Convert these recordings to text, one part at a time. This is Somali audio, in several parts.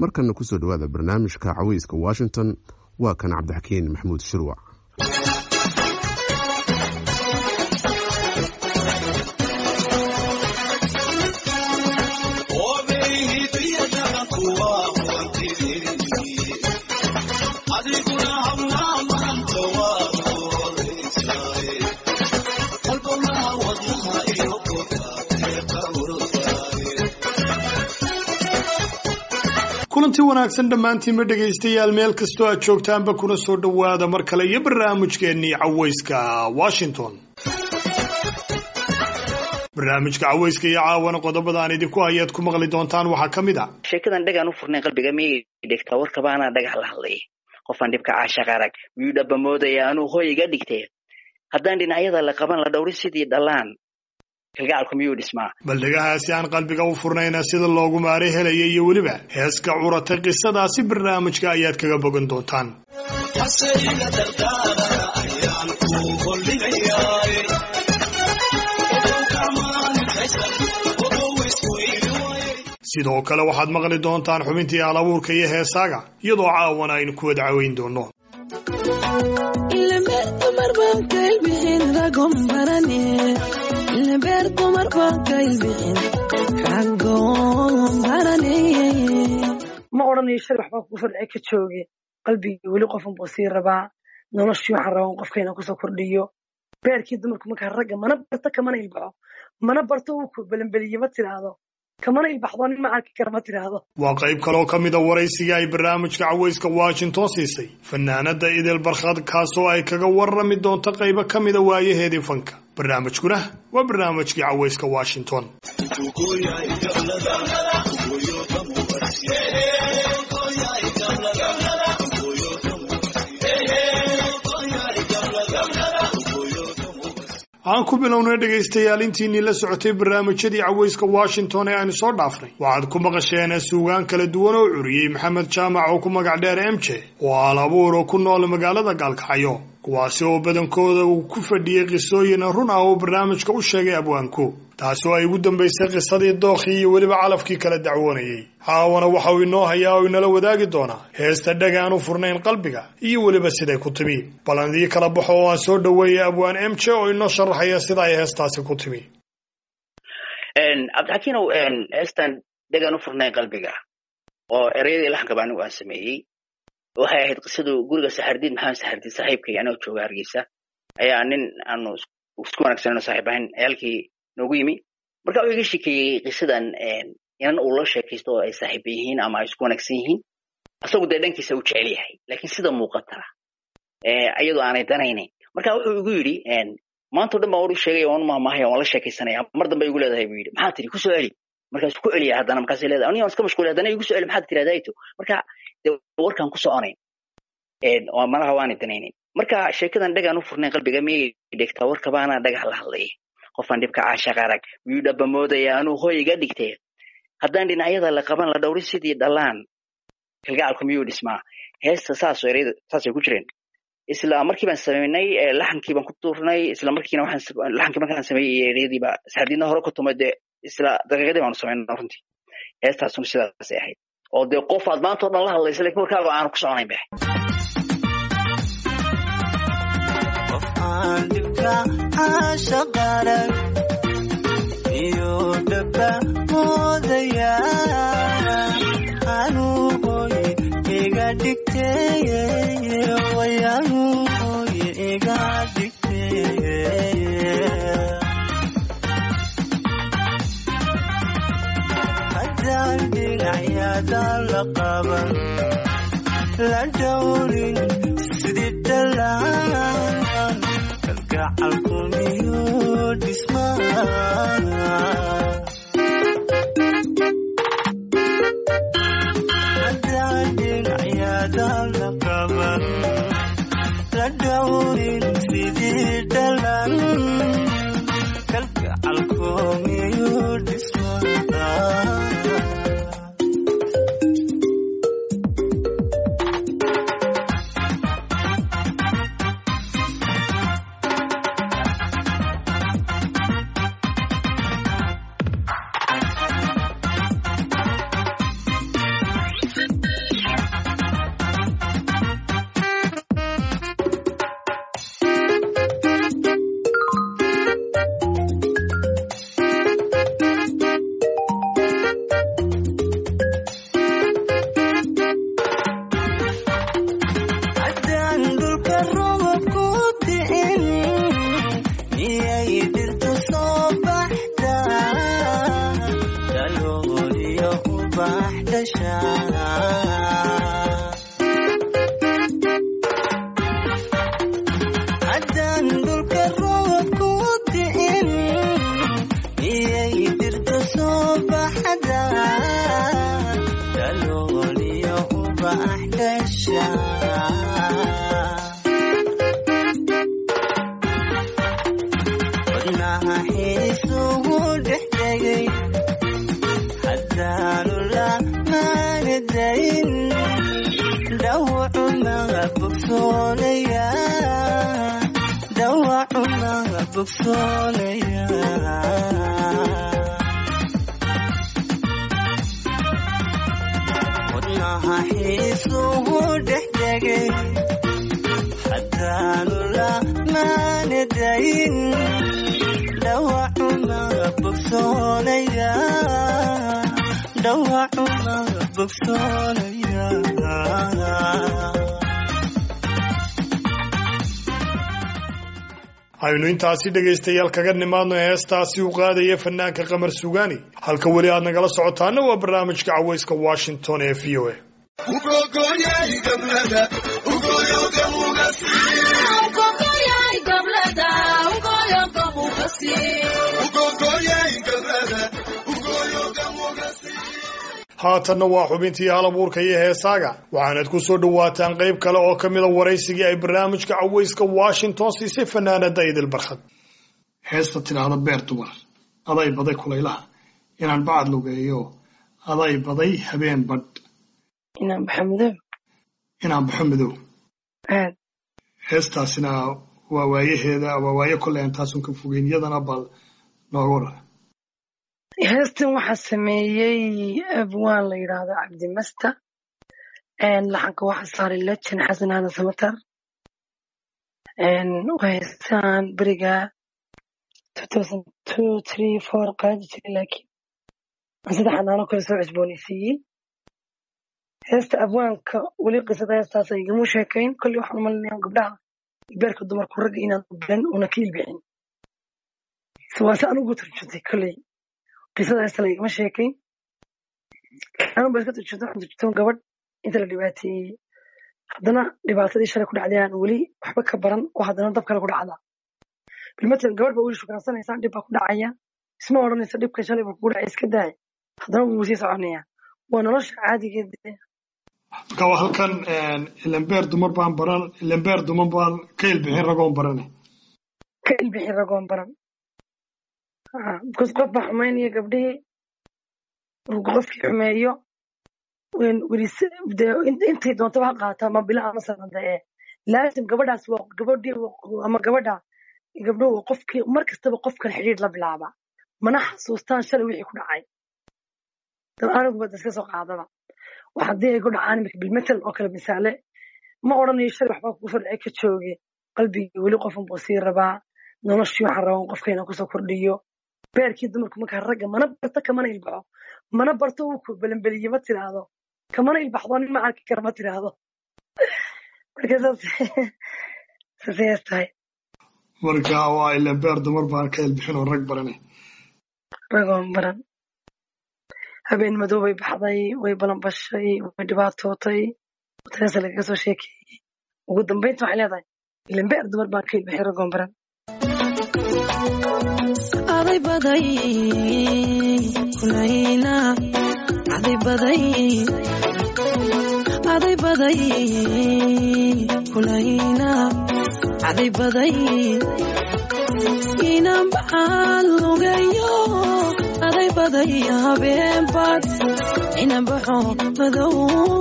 markana ku soo dhawaada barnaamijka cawayska Washington waa kan Cabdixakiin Maxamuud Shirwac. kulanti wanaagsan dhamaantiin ma dhageystayaal meel kastoo aad joogtaanba kuna soo dhawaada mar kale iyo barnaamijkeennii cawayska Washington. barnaamijka cawayska iyo caawana qodobada aan idinku hayaad ku maqli doontaan waxaa ka mid ah sheekadan dhagaan u furnay qalbiga miyay dhigtaa warka baana dhagax la hadlay qofan dhibka caashaq arag wuu dhaba moodaya anuu hooyiga dhigtay haddaan dhinacyada la qaban la dhowri sidii dhalaan kalgacalku miyuu dhismaa bal dhagahaasi aan qalbiga u furnayna sida loogu maaray helaya iyo weliba heeska curata qisadaasi barnaamijka ayaad kaga bogan doontaan. sidoo kale waxaad maqli doontaan xubintii alabuurka iyo heesaaga iyadoo caawana aynu ku wada caweyn doono. ma oranayo shay waxba ku fadhici ka jooge qalbiga weli qofan buu sii rabaa noloshii waxaan rabaa qofkayna kusoo kordhiyo beerkii dumarku markaa ragga mana barto kamana ilbaxo mana barto uu ku belanbeliye ma tiraahdo kamana ilbaxdo nin ma arki kara ma tiraahdo. waa qayb kaloo ka mid a waraysiga ay barnaamijka cawayska Washington siisay fanaanada Idil Barkhad kaasoo ay kaga warrami doonto qaybo ka mid a waayaheedii fanka. barnaamijkuna waa barnaamijkii cawayska Washington. aan ku bilownay dhageystayaal intiinii la socotay barnaamijyadii cawayska Washington ee aynu soo dhaafnay waxaad ku maqasheen suugaan kala duwan oo curiyay Maxamed Jaamac oo ku magac dheer MJ oo alabuur oo ku nool magaalada Gaalkacyo kuwaasi oo badankooda uu ku fadhiyay qisooyin run ah oo barnaamijka u sheegay abwaanku taasoo ay ugu dambeysay qisadii dookhii iyo weliba calafkii kala dacwoonayay. caawana waxa uu inoo hayaa oo inala wadaagi doonaa heesta dhagaan u furnayn qalbiga iyo weliba siday ku timi. balandii kala baxo oo aan soo dhaweeyay abwaan MJ oo inoo sharaxaya sida ay heestaasi ku timi. Cabdixakiinow heestan dhagaan u furnayn qalbiga oo ereyadii laxanka baan u sameeyay waxay ahayd qisadu guriga Saxardiid Maxamed Saxardiid saaxiibkay anoo jooga Hargeysa ayaa nin aanu isku wanaagsan saaxiib ahayn halkii noogu yimi marka uu iga shikiyay qisadan in uu la sheekaysto oo ay saaxiib yihiin ama ay isku wanaagsan yihiin asagoo dhankiisa u jecel yahay laakiin sida muuqata ayadoo aanay danaynayn marka wuxuu igu yiri maanta dhan baan u sheegay oo maamahay oo la sheekaysanaya mar dambe igu leedahay buu yiri maxaa tiri ku soo celi markaas ku celiya haddana markaas leedahay aniga iska mashquul haddana igu soo celi maxaad tiraahdaa marka warkan ku soconay oo malaha waan idinaynin marka sheekadan dhagaan u furnay qalbiga miyay dhigtaa warka baana dhagax la hadlay qofan dhibka caashaq arag wuu dhaba moodaya anuu hooyiga dhigtay haddaan dhinacyada la qaban la dhowri sidii dhalaan kalgacalku miyuu dhismaa heesta saas ay ku jireen isla markii baan sameynay laxankii baan ku tuurnay isla markiina waxaan laxankii markaan sameeyay ereyadiiba Saxardiidna hore ku tumay isla daqiiqadii baan sameynay runtii heestaasuna sidaas ay ahayd oo de qof aad maanta dhan la hadlaysa laakiin markaa aan ku soconayn baa qof aan dhibka caashaq arag iyo dhaba moodaya anuu hooye iga dhigtay anuu hooye iga dhigtay haddaan dhinacyada la qaban la dhowrin sidii dhalaan kalgacalku miyuu dhismaa haddaan dhinacyada la qaban la dhowrin sidii dhalaan kalgacalku miyuu dhismaa haddaan dhulka roobku di'in miyay dirta soo baxda dalooliyo ubax dhasha wadnaha xiisugu dhex tegay haddaanu la maanadayn dhawacu naga bogsoonaya dhawacu naga bogsoonaya wadnaha xiisugu dhex tegay haddaanu la maanadayn dhawacu naga bogsoonaya dhawacu naga bogsoonaya aynu intaasi dhegaystayaal kaga nimaadno heestaasi u qaadaya fanaanka qamar sugaani halka weli aad nagala socotaana waa barnaamijka cawayska Washington ee VOA. haatanna waa xubintii halabuurka iyo heesaaga waxaanad ku soo dhawaataan qayb kale oo ka mid a waraysigii ay barnaamijka cawayska Washington siisay fanaanada Idil Barkad. heesta tidhaahda beer dumar aday baday kulaylaha inaan bacad lugeeyo aday baday habeen badh inaan baxo madow heestaasina waa waayaheeda waa waaye kole intaasun ka fogeyn iyadana bal nooga waran. heestan waxaa sameeyey abwaan la yidhaahdo cabdi masta laxanka waxaa saaray lejan xasan aadan samatar heestaan beriga 2002-2003-2004 qaadi jiray laakiin aan saddex anaano kale soo cusboonaysiiyey. heesta abwaanka weli qisada heestaas igama sheekayn kolley waxaan u malinayaa gabdhaha beerka dumarku ragga inaan garan una ka ilbixin waase anugu turjutay kolley qisada heesta igama sheekayn anuu ba iska turjutoon gabadh inta la dhibaateeyey haddana dhibaatadii shalay ku dhacday aan weli waxba ka baran oo haddana dab kale ku dhacda bilmatan gabadh baa weli shukaansanaysaa dhib baa ku dhacaya isma odhanaysa dhibka shalay baa kugu dhacay iska daay haddana wuu sii soconaya waa nolosha caadigeed. marka waa halkan ilambeer dumar baan baran ilambeer dumar baan ka ilbixin ragoon barane ka ilbixin ragoon baran because qof baa xumaynaya gabdhihii qofkii xumeeyo intay doontaba ha qaataa ma bila ama sanada laasim gabadhaas waa gabadhii ama gabdhuhu qofkii mar kastaba qofkan xidhiir la bilaaba mana xasuustaan shalay wixii ku dhacay aniguba iska soo qaadaba wax haddii ay ku dhacaan imika bilmetal oo kale misaale ma odhanayo shalay waxbaa kugu soo dhacay ka jooge qalbigii weli qofun buu sii rabaa noloshii waxaan rabaa qofka inaan kusoo kordhiyo beerkii dumarku markaa ragga mana barto kamana ilbaxo mana barto uu ku belenbeliye ma tiraahdo kamana ilbaxdo nin ma arki kara ma tiraahdo marka saas tahay marka waa ilambeer dumar baan ka ilbixin oo rag barane ragoon baran habeen madow bay baxday way balanbashay way dhibaatootay taas lagaga soo sheekeeyey ugu dambeynta waxay leedahay ilambeer dumar baan ka ilbixin ragoon baran aday baday kulayna aday baday kulayna aday baday inaan bacad lugeeyo aday baday habeen badh inaan baxo madow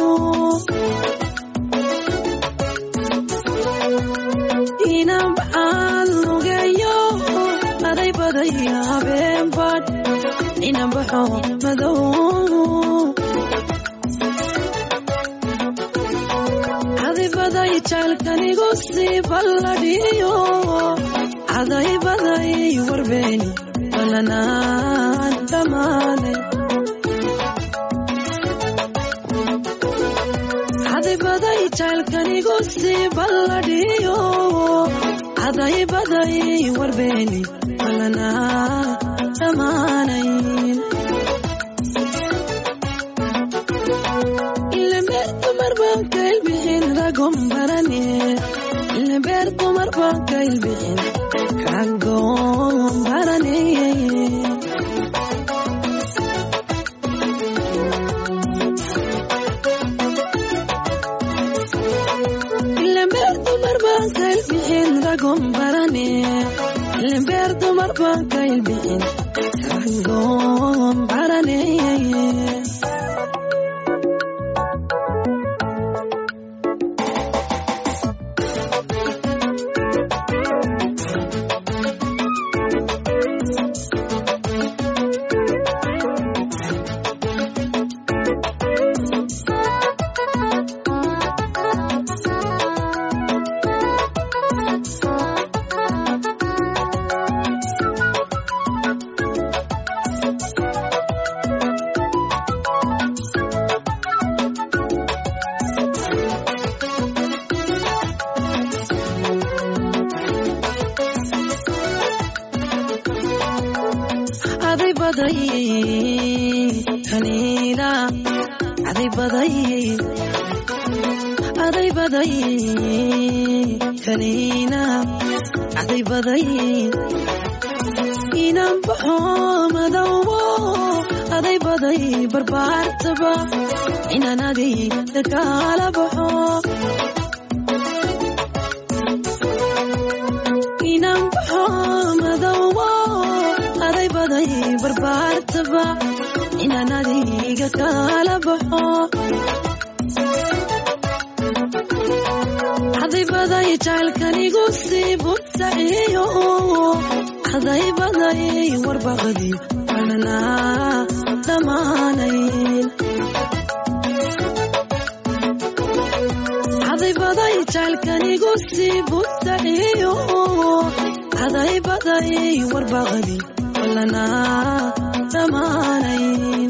inaan bacad lugeeyo aday baday habeen badh inaan baxo madow aday baday jaalkanigu sii balladhiyo aday baday warbeeni balanaan dhammaanay aday baday jaalkanigu sii balladhiyo aday baday warbeeni balanaan dhammaanayn ragom barane leber dumar baan ka ilbixin ragom barane leber dumar baan ka ilbixin ragom barane leber dumar baan ka ilbixin ragom barane kanina aday baday inaan baxo madawo aday baday barbaartaba inaan adiga kala baxo inaan baxo madawo aday baday barbaartaba inaan adiga kala baxo aday baday jacalkanigu sii butaciyo aday baday warbaqadi anana dhammaanayn aday baday jacalkanigu sii butaciyo aday baday warbaqadi anana dhammaanayn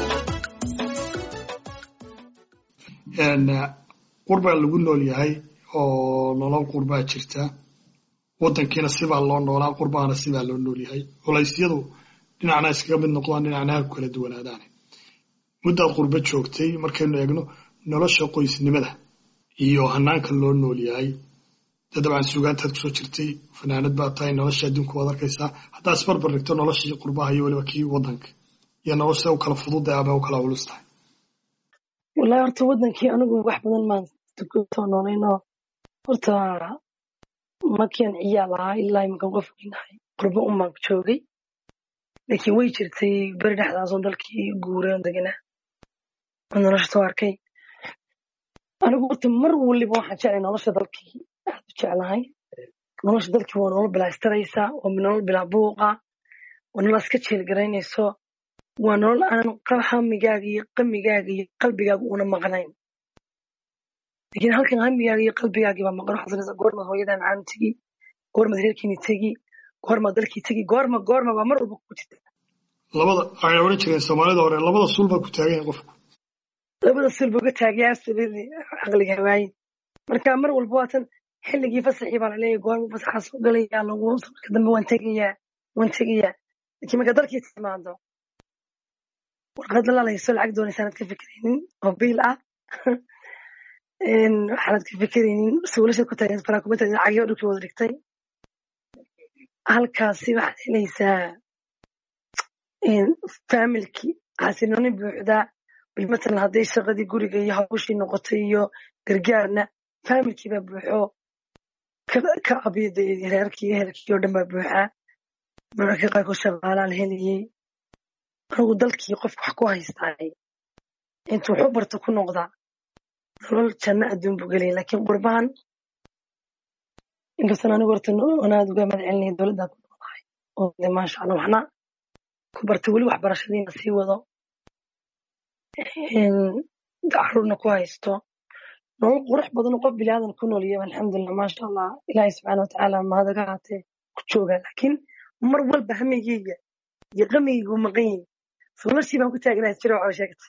qurbaa lagu nool yahay oo nolol qurbaa jirta wadankiina sibaa loo noolaa qurbaana sibaa loo nool yahay culaysyadu dhinacna iskaga mid noqdaan dhinacna ku kala duwanaadaan muddaad qurba joogtay markaynu eegno nolosha qoysnimada iyo hanaanka loo nool yahay dabcan suugaantaad kusoo jirtay fanaanad baa tahay nolosha adduunka waad arkaysaa haddaa isbarbar dhigto noloshii qurbaha iyo weliba kii wadanka iyo nolosha u kala fudud ama u kala culus tahay wallahi horta wadankii anigu wax badan maan soo noolayno horta markian ciyaal ahaa ilaa imankan qof weynahay qurbo unbaan joogay laakiin way jirtay beri dhexdaasoo dalkii guureen deganaa oo nolosha soo arkay anigu horta mar waliba waxaan jeclay nolosha dalkii aad u jeclahay nolosha dalkii waa nolol bilaastaraysa waa nolol bilaa buuqa waa nolol iska jeelgaraynayso waa nolol aanan hamigaaga iyo qamigaaga iyo qalbigaaga una maqnayn لكن halkan hamigaaga iyo qalbigaaga baa maqan xasanaysa goorma hooyada macaan tagi goorma reerkiini tagi goorma dalkii tagi goorma baa mar walba ku jirta labada ay oran jireen Soomaalida hore labada sulba ku taagan qofku labada sulba ka taagaya sidii aqliga waay marka mar walba waatan xilligii fasaxii baa la leeyahay goorma fasaxaas u galaya lagu sabka dambe waan tagaya laakiin marka dalkii timaado warqad la leeyahay lacag doonaysan ka fikirinin oo biil ah waxaad ka fikiraynin suulasha ku taagan faraakubada lacagyo dhulkii wada dhigtay halkaasi waxaad helaysaa familkii xasilooni buuxda bilmatalan hadday shaqadii guriga iyo hawshii noqotay iyo gargaarna familkii baa buuxo ka abiyada reerkii ehelkii oo dhan baa buuxaa mararka qaarkood shaqaalaa la helayay anigu dalkii qofka wax ku haystaay intuu wax u barto ku noqdaa nolol janno adduun buu gelaya laakiin qurbahan inkastan anigu horta onaad uga mahad celinaya dowladda ku noolahay oo de maasha allah waxna ku bartay weli waxbarashadiina sii wado caruurna ku haysto nolol qurux badan oo qof bilaadan ku nooliyay alxamdulillah maasha allah ilaahay subxaana watacaala mahadaga haatee ku joogaa laakiin mar walba hamigeyga iyo qamigeygu maqan yahay noloshii baan ku taagnahay jiro oo sheegtay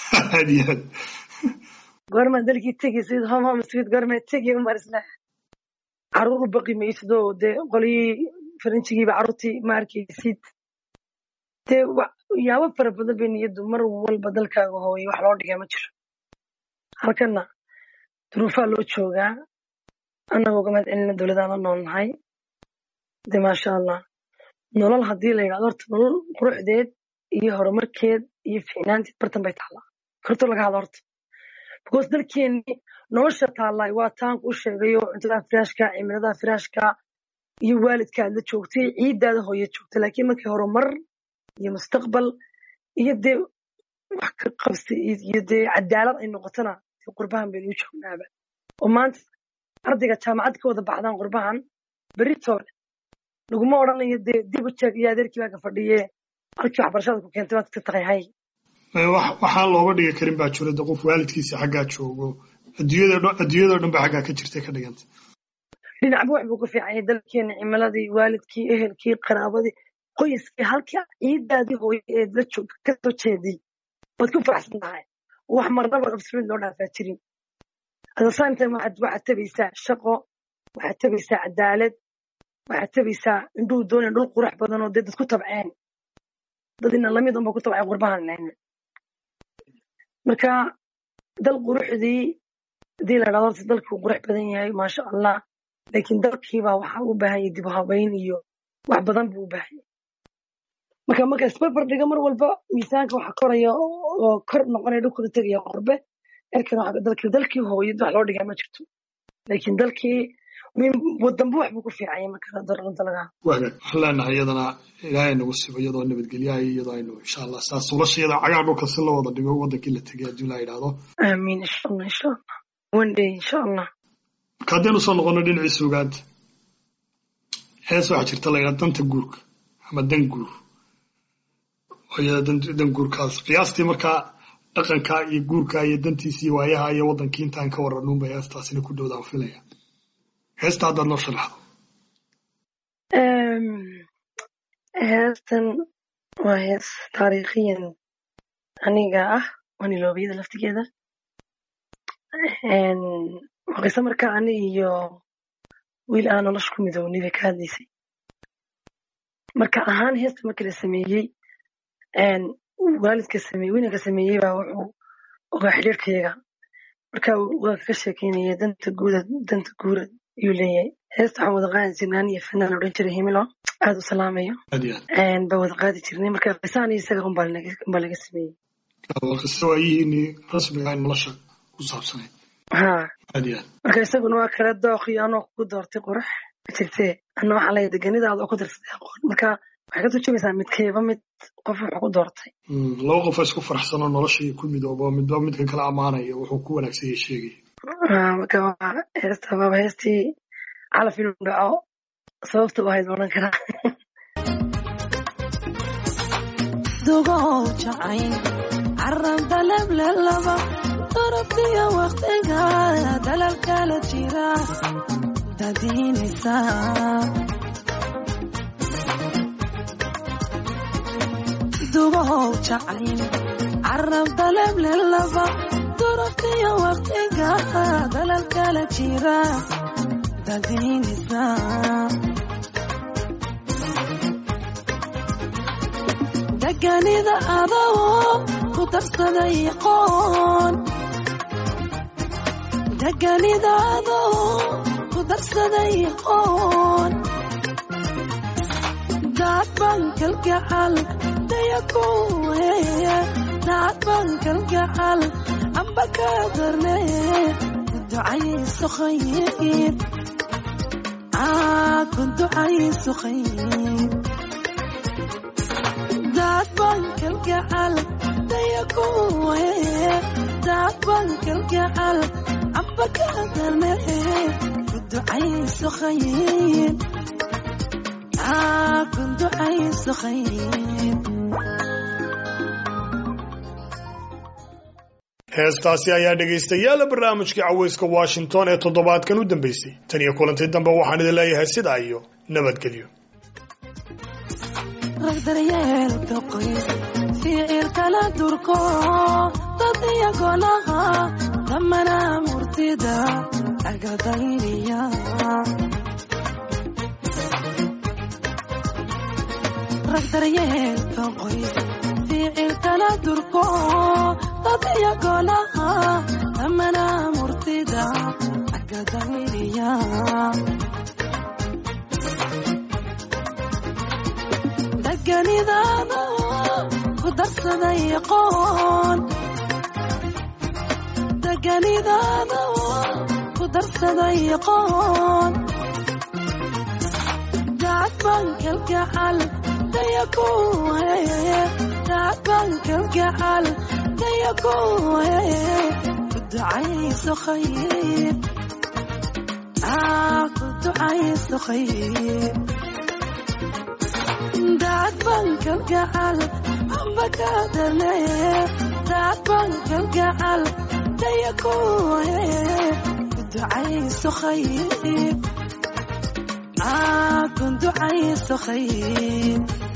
goorma dalkii tegi sid hom sweet goorma tegi umar isla caruur baqi mayso de qolii faranjigiiba caruurtii ma arkaysid de yaabo fara badan bay niyadu mar walba dalkaaga hooyo wax loo dhigaa ma jiro halkana duruufaa loo joogaa annagoo gamad celina dowladaan la noolnahay de maasha allah nolol haddii la yidhahdo horta nolol quruxdeed iyo horumarkeed iyo fiicnaanteed bartan bay taallaa korto laga hadlo horta because dalkeeni nolosha taallay waa taanku u sheegayo cuntada firaashka cimilada firaashka iyo waalidkaad la joogtay ciidaada hooya joogta laakiin markii horumar iyo mustaqbal iyo dee wax ka qabsi iyo dee cadaalad ay noqotona qurbahan baynu u joognaaba oo maanta ardayga jaamacad ka wada baxdaan qurbahan beritoole laguma odhanayo dee dib u jeeg iyo adeerkii baa ka fadhiye halkii waxbarashada ku keentay waad ka taqay hay waxaan looga dhigi karin baa jira qof waalidkiisa xaggaa joogo adduunyadoo dhan ba xaggaa ka jirtay ka dhiganta dhinacba wax buu ku fiicanyay dalkeena cimiladii waalidkii ehelkii qaraabadii qoyskii halkii ciidaadii hooye eed la joog ka soo jeeday waad ku faraxsan tahay wax marnaba qabsmid loo dhaafaa jirin adasaantan waxaad tabaysaa shaqo waxaad tabaysaa cadaalad waxaad tabaysaa indhuhu dooneen dhul qurux badan oo dee dad ku tabceen dad ina lamid unba ku tabcay qurbahan marka dal quruxdii hadii la dhahdo horta dalkii uu qurux badan yahay maasha allah laakiin dalkiibaa waxa u baahan yahay dib u habayn iyo wax badan buu u baahan yahay marka isbarbar dhiga mar walba miisaanka waxa koraya oo kor noqonaya dhulkuna tegaya qurbe erkan dalkii hooyad wax loo dhigaa ma jirto laakiin dalkii wadanba wax buu ku fiicanya marka darunta laga waxaan leenahay iyadana ilaahay nagu sibo iyadoo nabadgelyahay iyadoo aynu insha allah saas sulashayada cagaa dhulka si loo wada dhigo wadankii la tegay haddii la yidhaahdo aamiin insha allah one day insha allah marka haddaynu soo noqono dhinacii suugaanta hees waxaa jirta la yidhahdo danta guurka ama dan guur dan guurkaas qiyaastii markaa dhaqanka iyo guurka iyo dantiisii waayaha iyo wadankii intaan ka warranuunba heestaasina ku dhowdaan filaya heesta haddaad noo sharaxdo heestan waa hees taariikhiyan aniga ah waniloobiyada laftigeeda waa qiso markaa ani iyo wiil aan nolosha ku midownay bay ka hadlaysay marka ahaan heesta markii la sameeyey waalidka sameeyey wiinanka sameeyey baa wuxuu ogaa xidhiirkayaga marka waa kaga sheekeynaya danta guura ayuu leeyahay heesta waxaan wada qaadi jirnay aniyo fanaan la odhan jiray himilo aad u salaamayo baa wada qaadi jirnay marka qisaan iyo isaga unbaa laga sameeyey qiso waayihiinii rasmiga ah nolosha ku saabsanayd marka isaguna waa kala dooqiyo anoo kugu doortay qurux ma jirtee ana waxaa leeyahay deganidaada oo ku darsaday aqoon marka waxay ka turjumaysaa midkeeba mid qof wuxuu ku doortay laba qof isku faraxsanoo noloshii ku midoobo midba midka kala ammaanaya wuxuu ku wanaagsan yahay sheegay marka waa heesta baaba heestii calaf inuu dhaco sababta u ahayd odhan karaa dugow jacay carab dalab lelaba darabtiya waqtiga dalalkala jira dadiinaysa dugow jacay carab dalab lelaba darabtiya waqtiga dalalkala jira dadiinaysa deganida adoo ku darsaday qoon deganida adoo ku darsaday qoon daad bankalgacal dayakuwe daad bankalgacal amba ka darne ku ducayso khayr ku ducayso khayr daad bankalgacal dayakuwe daad bankalgacal amba ka darne ku ducayso khayr ku ducayso khayr heestaasi ayaa dhegaystayaala barnaamijkii cawayska washington ee toddobaadkan u dambeysay tan iyo kulantii dambe waxaan idin leeyahay sidaa iyo nabadgelyo ragdaryeelka qoys ficilkala durko dad iyo golaha damana murtida agadayniya ragdaryeelka qoys ficilkala durko dad iyo golaha damana murtida dhadhamiya deganidaada ku darsaday aqoon deganidaada ku darsaday aqoon dacban kalgacal dayakuhe dacban kalgacal dayakuhe كنت عايز خير كنت عايز خير دعت بنك الجعل حبك أدلي دعت بنك الجعل ديكوه كنت عايز خير كنت عايز خير